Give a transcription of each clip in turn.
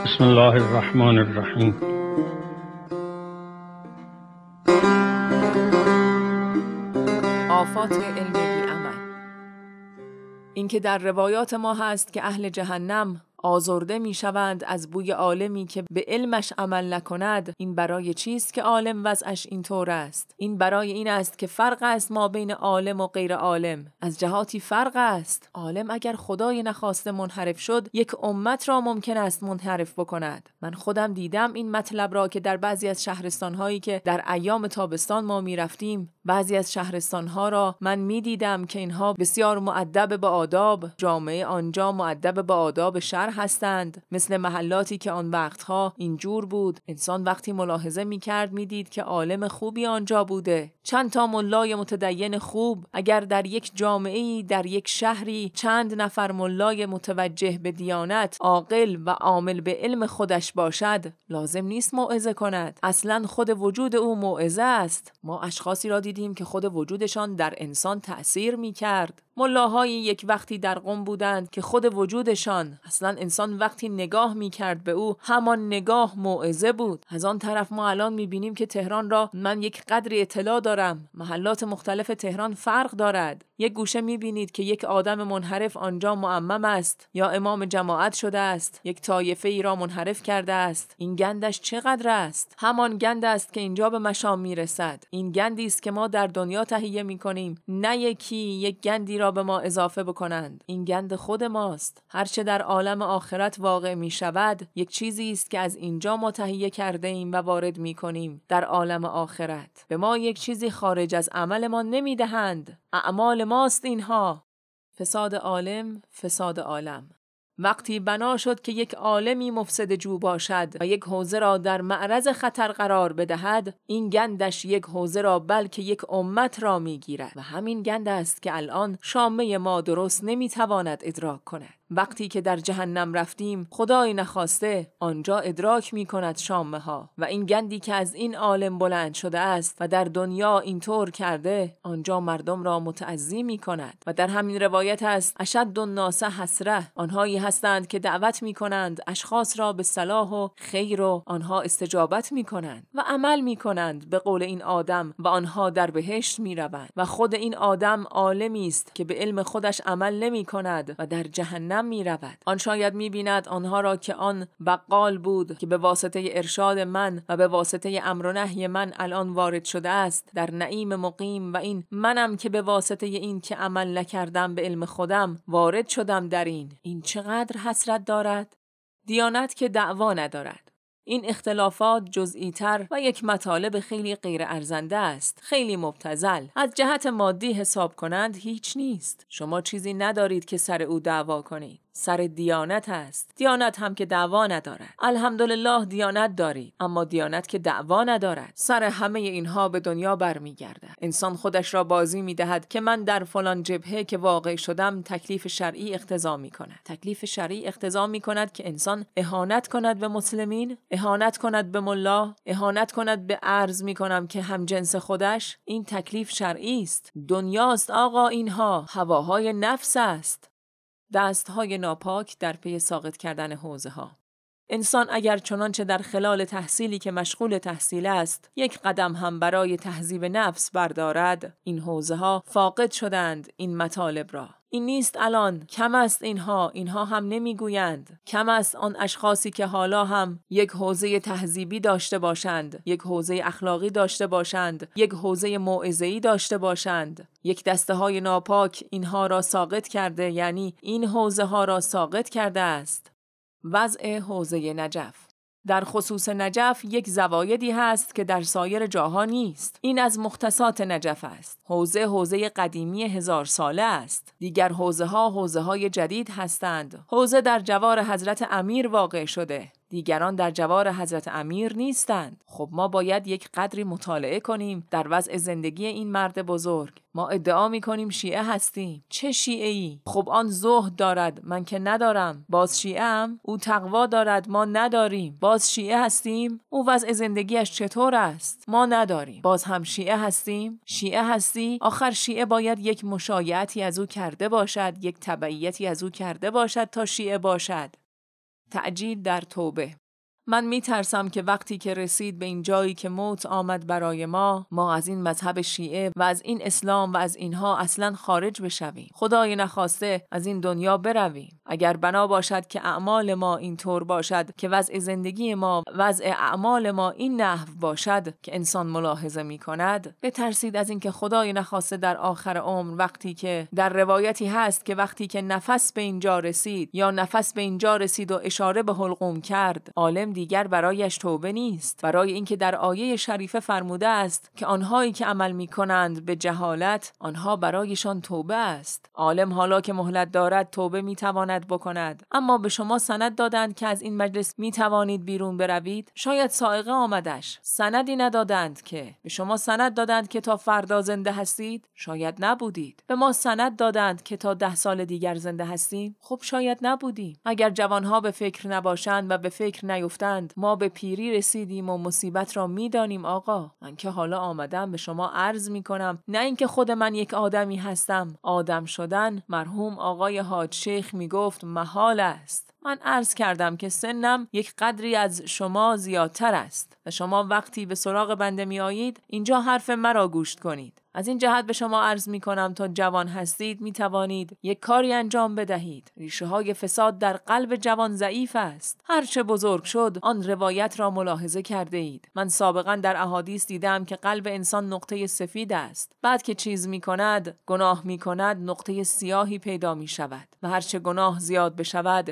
بسم الله الرحمن الرحیم. آفات علم بی عمل. این که در روایات ما هست که اهل جهنم آزرده می شوند از بوی عالمی که به علمش عمل نکند، این برای چیست که عالم وضعش اینطور است؟ این برای این است که فرق است ما بین عالم و غیر عالم. از جهاتی فرق است. عالم اگر خدای نخواسته منحرف شد، یک امت را ممکن است منحرف بکند. من خودم دیدم این مطلب را که در بعضی از شهرستان‌هایی که در ایام تابستان ما می رفتیم، بعضی از شهرستان‌ها را من می دیدم که اینها بسیار مؤدب به آداب، جامعه آنجا مؤدب به آداب شهر هستند، مثل محلاتی که آن وقتها اینجور بود. انسان وقتی ملاحظه می‌کرد می‌دید که عالم خوبی آنجا بوده. چند تا ملای متدین خوب. اگر در یک جامعه‌ای، در یک شهری چند نفر ملای متوجه به دیانت، عاقل و عامل به علم خودش باشد، لازم نیست موعظه کند. اصلاً خود وجود او موعظه است. ما اشخاصی را دیدیم که خود وجودشان در انسان تأثیر می‌کرد. ملاهای یک وقتی در قم بودند که خود وجودشان، اصلا انسان وقتی نگاه میکرد به او، همان نگاه موعظه بود. از آن طرف ما الان میبینیم که تهران را من یک قدری اطلاع دارم، محلات مختلف تهران فرق دارد. یک گوشه میبینید که یک آدم منحرف آنجا معمم است یا امام جماعت شده است، یک طایفه ای را منحرف کرده است. این گندش چقدر است؟ همان گند است که اینجا به مشام میرسد. این گندی است که ما در دنیا تهیه میکنیم، نه یک گندی را به ما اضافه بکنند. این گند خود ماست. هرچه در عالم آخرت واقع می شود، یک چیزی است که از اینجا ما تهیه کرده ایم و وارد می کنیم در عالم آخرت. به ما یک چیزی خارج از عمل ما نمی دهند. اعمال ماست اینها. فساد عالم، فساد عالم. وقتی بنا شد که یک عالمی مفسد جو باشد و یک حوزه را در معرض خطر قرار بدهد، این گندش یک حوزه را بلکه یک امت را میگیرد و همین گند است که الان شامه ما درست نمیتواند ادراک کند. وقتی که در جهنم رفتیم، خدای نخواسته آنجا ادراک می کند شامه ها و این گندی که از این عالم بلند شده است و در دنیا اینطور کرده، آنجا مردم را متعظی می کند. و در همین روایت است اشد الناس حسره، آنهایی هستند که دعوت می کنند اشخاص را به صلاح و خیر و آنها استجابت می کنند و عمل می کنند به قول این آدم و آنها در بهشت می روند و خود این آدم عالمی است که به علم خودش عمل نمی کند و در جهنم می رود. آن شاید می بیند آنها را که آن بقال بود که به واسطه ارشاد من و به واسطه امر و نهی من الان وارد شده است در نعیم مقیم، و این منم که به واسطه این که عمل نکردم به علم خودم وارد شدم در این چقدر حسرت دارد. دیانت که دعوا ندارد. این اختلافات جزئی تر و یک مطالب خیلی غیر ارزنده است، خیلی مبتذل. از جهت مادی حساب کنند هیچ نیست. شما چیزی ندارید که سر او دعوا کنید. سر دیانت است. دیانت هم که دعوا ندارد. الحمدلله دیانت دارید، اما دیانت که دعوا ندارد. سر همه اینها به دنیا برمیگردد. انسان خودش را بازی میدهد که من در فلان جبهه که واقع شدم تکلیف شرعی اقتضا میکند. تکلیف شرعی اقتضا میکند که انسان اهانت کند به مسلمین، اهانت کند به ملا، اهانت کند به عرض میکنم که هم جنس خودش. این تکلیف شرعی است. دنیاست آقا، اینها هواهای نفس است. دستهای ناپاک در پی ساقط کردن حوزه ها. انسان اگر چنانچه در خلال تحصیلی که مشغول تحصیل است یک قدم هم برای تهذیب نفس بردارد، این حوزه ها فاقد شدند این مطالب را. این نیست الان، کم است اینها هم نمیگویند. کم است آن اشخاصی که حالا هم یک حوزه تهذیبی داشته باشند، یک حوزه اخلاقی داشته باشند، یک حوزه موعظه‌ای داشته باشند. یک دسته های ناپاک اینها را ساقط کرده، یعنی این حوزه ها را ساقط کرده است. وضع حوزه نجف. در خصوص نجف یک زوایدی هست که در سایر جاها نیست. این از مختصات نجف است. حوزه قدیمی 1000 ساله است. دیگر حوزه های جدید هستند. حوزه در جوار حضرت امیر واقع شده. دیگران در جوار حضرت امیر نیستند. خب ما باید یک قدری مطالعه کنیم در وضع زندگی این مرد بزرگ. ما ادعا می‌کنیم شیعه هستیم. چه شیعه‌ای؟ خب آن زهد دارد، من که ندارم. باز شیعه‌ام؟ او تقوا دارد، ما نداریم. باز شیعه هستیم؟ او وضع زندگیش چطور است؟ ما نداریم. باز هم شیعه هستیم؟ شیعه هستی؟ آخر شیعه باید یک مشایعتی از او کرده باشد، یک تبعیتی از او کرده باشد تا شیعه باشد. تعجیل در توبه. من میترسم که وقتی که رسید به این جایی که موت آمد برای ما از این مذهب شیعه و از این اسلام و از اینها اصلا خارج بشویم. خدای نخواسته از این دنیا برویم. اگر بنا باشد که اعمال ما اینطور باشد که وضع زندگی ما، وضع اعمال ما این نحو باشد که انسان ملاحظه میکند، بترسید از این که خدای نخواسته در آخر عمر، وقتی که در روایتی هست که وقتی که نفس به اینجا رسید یا نفس به اینجا رسید و اشاره به حلقوم کرد، عالم دیگر برایش توبه نیست. برای اینکه در آیه شریفه فرموده است که آنهایی که عمل می‌کنند به جهالت، آنها برایشان توبه است. عالم حالا که مهلت دارد توبه می‌تواند بکند. اما به شما سند دادند که از این مجلس می‌توانید بیرون بروید؟ شاید سائقه آمدش. سندی ندادند که. به شما سند دادند که تا فردا زنده هستید؟ شاید نبودید. به ما سند دادند که تا 10 سال دیگر زنده هستیم؟ خب شاید نبودیم. اگر جوانها به فکر نباشند و به فکر نیفتند، ما به پیری رسیدیم و مصیبت را میدانیم. آقا، من که حالا آمدم به شما عرض میکنم، نه اینکه خود من یک آدمی هستم. آدم شدن، مرحوم آقای حاج شیخ میگفت، محال است. من عرض کردم که سنم یک قدری از شما زیادتر است و شما وقتی به سراغ بنده می آیید اینجا حرف مرا گوش کنید. از این جهت به شما عرض می کنم تا جوان هستید می توانید یک کاری انجام بدهید. ریشه های فساد در قلب جوان ضعیف است. هرچه بزرگ شد آن روایت را ملاحظه کرده اید. من سابقا در احادیث دیدم که قلب انسان نقطه سفید است. بعد که چیز می کند، گناه می کند، نقطه سیاهی پیدا می شود و هرچه گناه زیاد بشود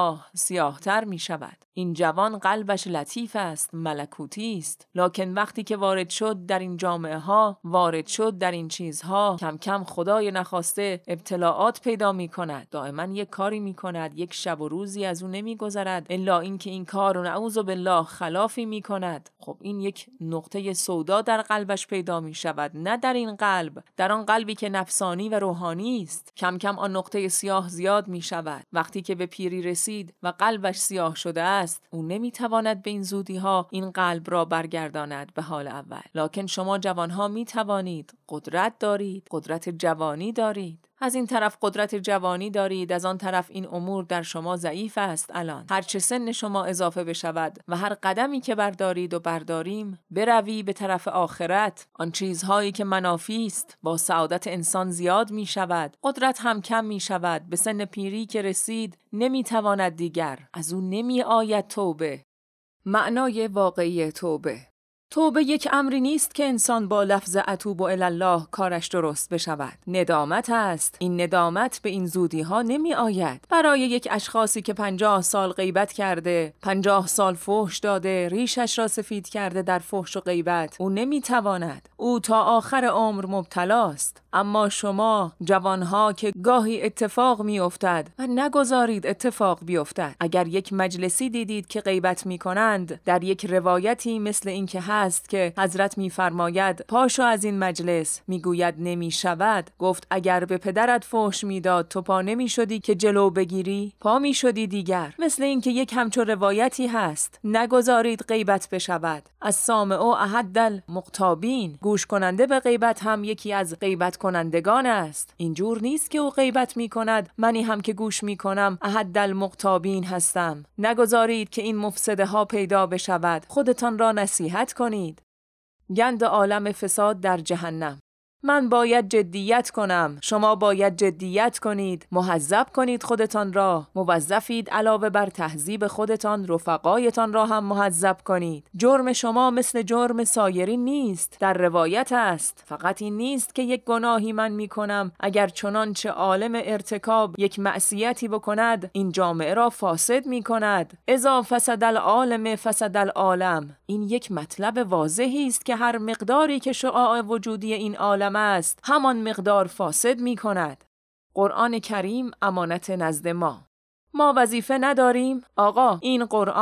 سیاهتر می شود. این جوان قلبش لطیف است، ملکوتی است، لکن وقتی که وارد شد در این جامعه ها، وارد شد در این چیزها، کم کم خدای نخواسته ابتلاعات پیدا می کند. دائما یک کاری می کند، یک شب و روزی از اون نمی گذرد الا این که این کار و نعوذ بالله خلافی می کند. خب این یک نقطه سودا در قلبش پیدا می شود، نه در این قلب، در آن قلبی که نفسانی و روحانی است. کم کم آن نقطه سیاه زیاد می شود. وقتی که به پیری رسید و قلبش سیاه شده است، او نمیتواند به این زودی ها این قلب را برگرداند به حال اول. لکن شما جوانها میتوانید، قدرت دارید، قدرت جوانی دارید. از این طرف قدرت جوانی دارید، از آن طرف این امور در شما ضعیف است. الان هرچه سن شما اضافه بشود و هر قدمی که بردارید و برداریم بروی به طرف آخرت، آن چیزهایی که منافی است با سعادت انسان زیاد می شود، قدرت هم کم می شود. به سن پیری که رسید نمی تواند دیگر، از اون نمی آید توبه. معنای واقعی توبه: توبه یک امری نیست که انسان با لفظ اتوب الی الله کارش درست بشود. ندامت است. این ندامت به این زودی ها نمی آید. برای یک اشخاصی که 50 سال غیبت کرده، 50 سال فحش داده، ریشش را سفید کرده در فحش و غیبت، او نمی تواند. او تا آخر عمر مبتلاست. اما شما جوانها که گاهی اتفاق می افتد و نگذارید اتفاق بیفتد. اگر یک مجلسی دیدید که غیبت می کنند، در یک روایتی مثل این که هست که حضرت می فرماید پاشو از این مجلس، می گوید نمی شود. گفت اگر به پدرت فحش می داد تو پا نمی شدی که جلو بگیری؟ پا می شدی دیگر. مثل این که یک همچو روایتی هست، نگذارید غیبت بشود. از سامع احد المغتابین، گوش کننده به غیبت هم یکی از غیبت کنندگان است. اینجور نیست که او غیبت می کند منی هم که گوش می کنم احد المغتابین هستم. نگذارید که این مفسده ها پیدا بشود. خودتان را نصیحت کنید. گند عالم فساد در جهنم. من باید جدیت کنم، شما باید جدیت کنید، مهذب کنید خودتان را. موظفید علاوه بر تهذیب خودتان رفقایتان را هم مهذب کنید. جرم شما مثل جرم سایرین نیست. در روایت است فقط این نیست که یک گناهی من می کنم، اگر چنانچه عالم ارتکاب یک معصیتی بکند این جامعه را فاسد می کند. اذا فسد العالم فسد العالم. این یک مطلب واضحی است که هر مقداری که شعاع وجودی این عالم است همان مقدار فاسد می کند. قرآن کریم امانت نزد ما وظیفه نداریم؟ آقا این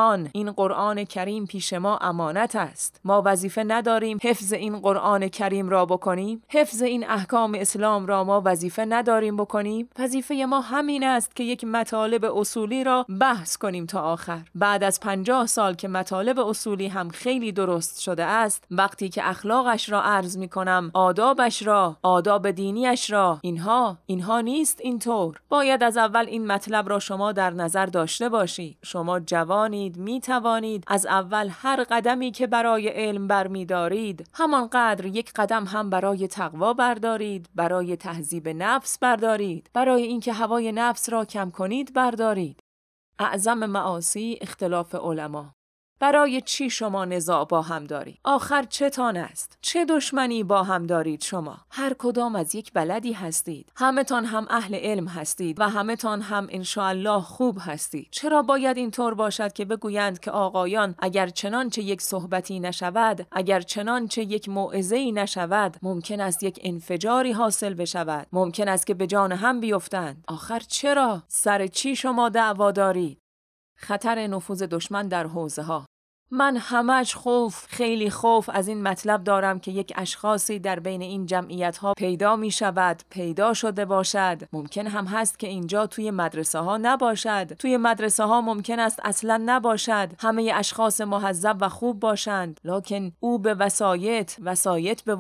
قرآن کریم پیش ما امانت است. ما وظیفه نداریم حفظ این قرآن کریم را بکنیم؟ حفظ این احکام اسلام را ما وظیفه نداریم بکنیم؟ وظیفه ما همین است که یک مطالب اصولی را بحث کنیم تا آخر. بعد از 50 سال که مطالب اصولی هم خیلی درست شده است، وقتی که اخلاقش را عرض می کنم، آدابش را، آداب دینیش را، اینها نیست اینطور. باید از اول این مطلب را شما در در نظر داشته باشید. شما جوانید، می توانید از اول هر قدمی که برای علم برمی‌دارید همانقدر یک قدم هم برای تقوا بردارید، برای تهذیب نفس بردارید، برای اینکه هوای نفس را کم کنید بردارید. اعظم معاصی اختلاف علما. برای چی شما نزاع با هم دارید؟ آخر چتان است؟ چه دشمنی با هم دارید شما؟ هر کدام از یک بلدی هستید. همه تان هم اهل علم هستید و همه تان هم انشاءالله خوب هستید. چرا باید اینطور باشد که بگویند که آقایان اگر چنانچه یک صحبتی نشود، اگر چنانچه یک موعظه‌ای نشود، ممکن است یک انفجاری حاصل بشود، ممکن است که به جان هم بیفتند؟ آخر چرا؟ سر چی شما دعوا دارید؟ خطر نفوذ دشمن در حوزه‌ها. من همش خیلی خوف از این مطلب دارم که یک اشخاصی در بین این جمعیت‌ها پیدا می شود، پیدا شده باشد. ممکن هم هست که اینجا توی مدرسه ها نباشد. توی مدرسه ها ممکن است اصلا نباشد. همه اشخاص مهذب و خوب باشند، لکن او به وسایط به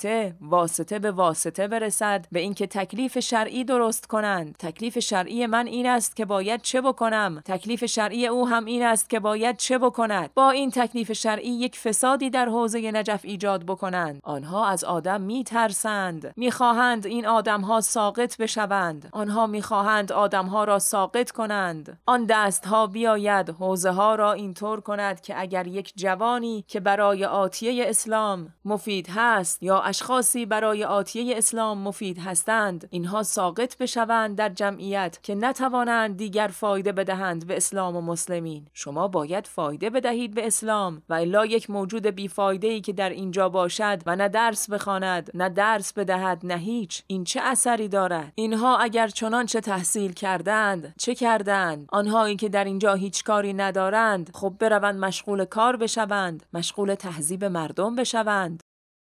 واسطه به واسطه برسد به اینکه تکلیف شرعی درست کنند. تکلیف شرعی من این است که باید چه بکنم، تکلیف شرعی او هم این است که باید چه بکند. با این تکلیف شرعی یک فسادی در حوزه نجف ایجاد بکنند. آنها از آدم میترسند، میخواهند این آدمها ساقط بشوند. آنها میخواهند آدمها را ساقط کنند. آن دستها بیاید حوزه ها را اینطور کند که اگر یک جوانی که برای آتیه اسلام مفید هست یا اشخاصی برای آتیه اسلام مفید هستند، اینها ساقط بشوند در جمعیت که نتوانند دیگر فایده بدهند به اسلام و مسلمین. شما باید فایده بدهید به اسلام و الا یک موجود بیفایده‌ای که در اینجا باشد و نه درس بخواند، نه درس بدهد، نه هیچ، این چه اثری دارد؟ اینها اگر چنانچه تحصیل کردند، چه کردند؟ آنهایی که در اینجا هیچ کاری ندارند، خب بروند مشغول کار بشوند، مشغول تهذیب مردم بشوند.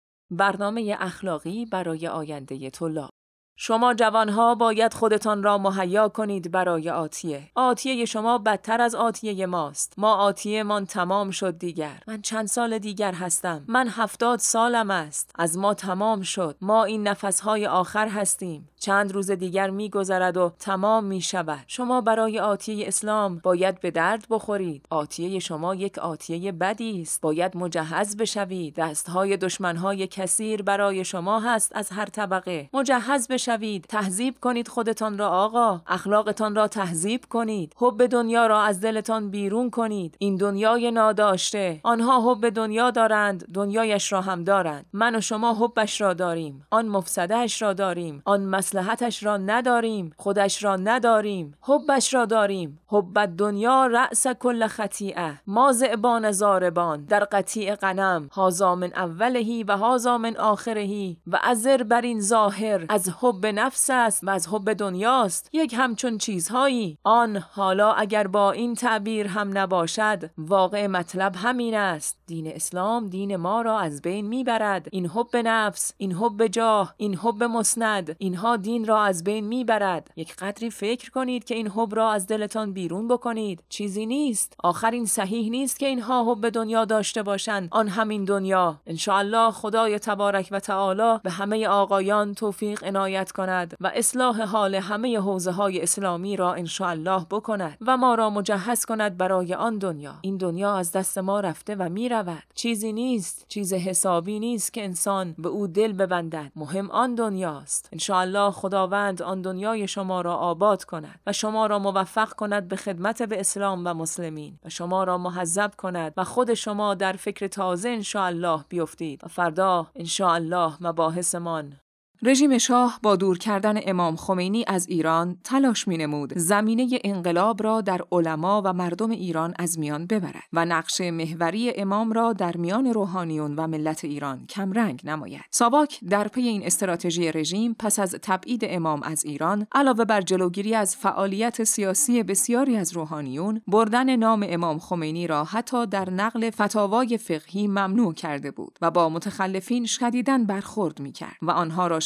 برنامه اخلاقی برای آینده طلاب. شما جوانها باید خودتان را مهیا کنید برای آتیه. آتیه شما بدتر از آتیه ماست. ما آتیه من تمام شد دیگر. من چند سال دیگر هستم. من 70 سالم است. از ما تمام شد. ما این نفسهای آخر هستیم. چند روز دیگر می‌گذرد و تمام می‌شود. شما برای آتیه اسلام باید به درد بخورید. آتیه شما یک آتیه بدی است. باید مجهز بشوید. دستهای دشمنهای کثیر برای شما هست از هر طبقه. مجهز بشوید. تهذیب کنید خودتان را آقا. اخلاقتان را تهذیب کنید. حب دنیا را از دلتان بیرون کنید. این دنیای ناداشته. آنها حب دنیا دارند، دنیایش را هم دارند. من و شما حبش را داریم. آن مفسدهش را داریم. آن مصلحتش را نداریم، خودش را نداریم، حبش را داریم. حب دنیا رأس کل خطیئه، ما ذئبان زاربان در قطیع غنم، هذا من اوله و هذا من آخره و ازر بر این ظاهر از حب نفس است و از حب دنیاست. یک همچون چیزهایی. آن حالا اگر با این تعبیر هم نباشد، واقع مطلب همین است. دین اسلام دین ما را از بین میبرد. این حب نفس، این حب جاه، این حب مسند، اینها دین را از بین میبرد. یک قدری فکر کنید که این حب را از دلتان بیرون بکنید. چیزی نیست. آخر این صحیح نیست که اینها حب دنیا داشته باشند. آن همین دنیا. انشاءالله خدای تبارک و تعالی به همه آقایان توفیق عنایت کند و اصلاح حال همه حوزه های اسلامی را انشاءالله بکند و ما را مجهز کند برای آن دنیا. این دنیا از دست ما رفته و میرود. چیزی نیست، چیز حسابی نیست که انسان به او دل ببندد. مهم آن دنیاست. انشاءالله خداوند آن دنیای شما را آباد کند و شما را موفق کند به خدمت به اسلام و مسلمین و شما را مهذب کند و خود شما در فکر تازه انشاءالله بیفتید و فردا انشاءالله مباحثمان. رژیم شاه با دور کردن امام خمینی از ایران تلاش می‌نمود زمینه انقلاب را در علما و مردم ایران از میان ببرد و نقش محوری امام را در میان روحانیون و ملت ایران کمرنگ نماید. ساواک در پی این استراتژی رژیم پس از تبعید امام از ایران، علاوه بر جلوگیری از فعالیت سیاسی بسیاری از روحانیون، بردن نام امام خمینی را حتی در نقل فتاوای فقهی ممنوع کرده بود و با متخلفین شدیداً برخورد می‌کرد و آنها را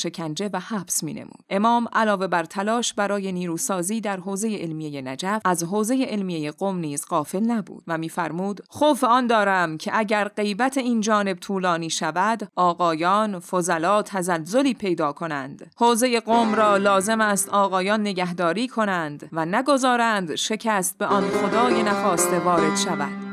شکنجه و حبس می‌نمود. امام علاوه بر تلاش برای نیروسازی در حوزه علمیه نجف، از حوزه علمیه قم نیز غافل نبود و می‌فرمود: خوف آن دارم که اگر غیبت این جانب طولانی شود، آقایان فضلا تزلزلی پیدا کنند. حوزه قم را لازم است آقایان نگهداری کنند و نگذارند شکست به آن خدای نخواسته وارد شود.